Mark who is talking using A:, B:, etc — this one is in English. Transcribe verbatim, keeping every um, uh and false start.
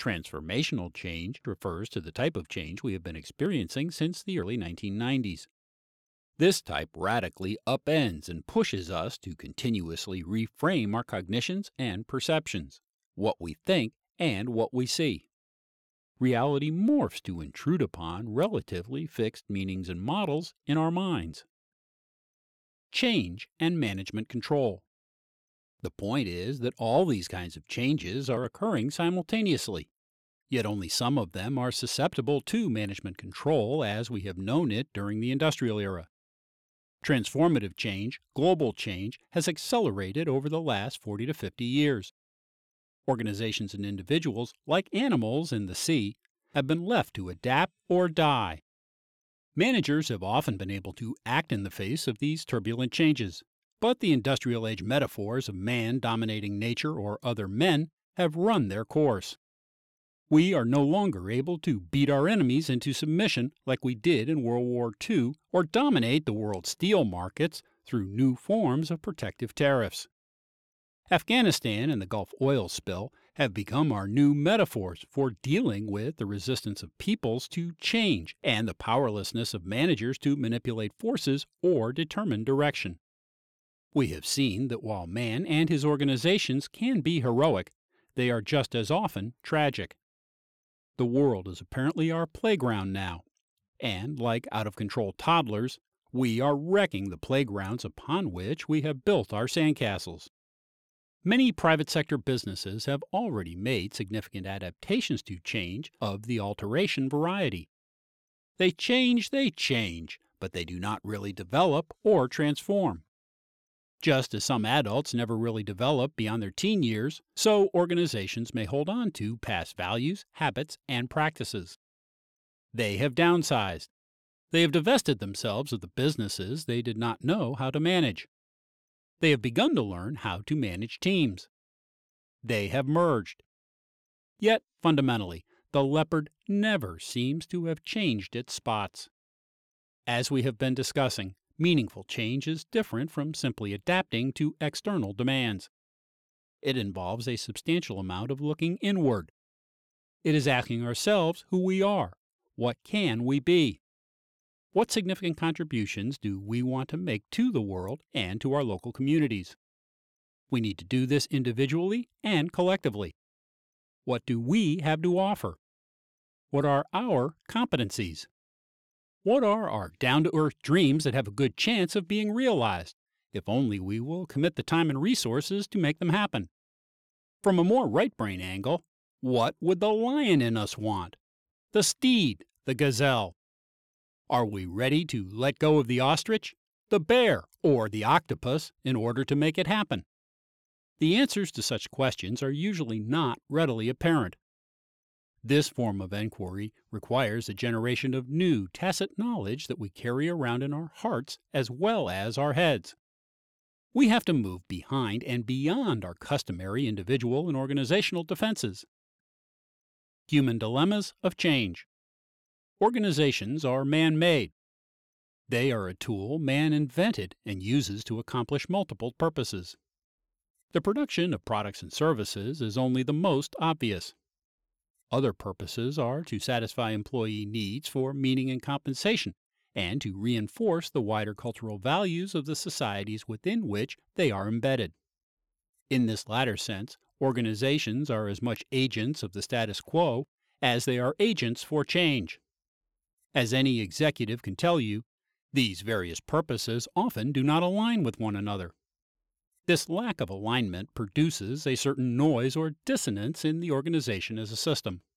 A: Transformational change refers to the type of change we have been experiencing since the early nineteen nineties. This type radically upends and pushes us to continuously reframe our cognitions and perceptions, what we think and what we see. Reality morphs to intrude upon relatively fixed meanings and models in our minds. Change and management control. The point is that all these kinds of changes are occurring simultaneously, yet only some of them are susceptible to management control as we have known it during the industrial era. Transformative change, global change, has accelerated over the last forty to fifty years. Organizations and individuals, like animals in the sea, have been left to adapt or die. Managers have often been able to act in the face of these turbulent changes, but the industrial age metaphors of man dominating nature or other men have run their course. We are no longer able to beat our enemies into submission like we did in World War Two or dominate the world's steel markets through new forms of protective tariffs. Afghanistan and the Gulf oil spill have become our new metaphors for dealing with the resistance of peoples to change and the powerlessness of managers to manipulate forces or determine direction. We have seen that while man and his organizations can be heroic, they are just as often tragic. The world is apparently our playground now, and like out-of-control toddlers, we are wrecking the playgrounds upon which we have built our sandcastles. Many private sector businesses have already made significant adaptations to change of the alteration variety. They change, they change, but they do not really develop or transform. Just as some adults never really develop beyond their teen years, so organizations may hold on to past values, habits, and practices. They have downsized. They have divested themselves of the businesses they did not know how to manage. They have begun to learn how to manage teams. They have merged. Yet, fundamentally, the leopard never seems to have changed its spots. As we have been discussing, meaningful change is different from simply adapting to external demands. It involves a substantial amount of looking inward. It is asking ourselves who we are. What can we be? What significant contributions do we want to make to the world and to our local communities? We need to do this individually and collectively. What do we have to offer? What are our competencies? What are our down-to-earth dreams that have a good chance of being realized, if only we will commit the time and resources to make them happen? From a more right-brain angle, what would the lion in us want? The steed, the gazelle? Are we ready to let go of the ostrich, the bear, or the octopus in order to make it happen? The answers to such questions are usually not readily apparent. This form of enquiry requires a generation of new tacit knowledge that we carry around in our hearts as well as our heads. We have to move behind and beyond our customary individual and organizational defenses. Human dilemmas of change. Organizations are man-made. They are a tool man invented and uses to accomplish multiple purposes. The production of products and services is only the most obvious. Other purposes are to satisfy employee needs for meaning and compensation, and to reinforce the wider cultural values of the societies within which they are embedded. In this latter sense, organizations are as much agents of the status quo as they are agents for change. As any executive can tell you, these various purposes often do not align with one another. This lack of alignment produces a certain noise or dissonance in the organization as a system.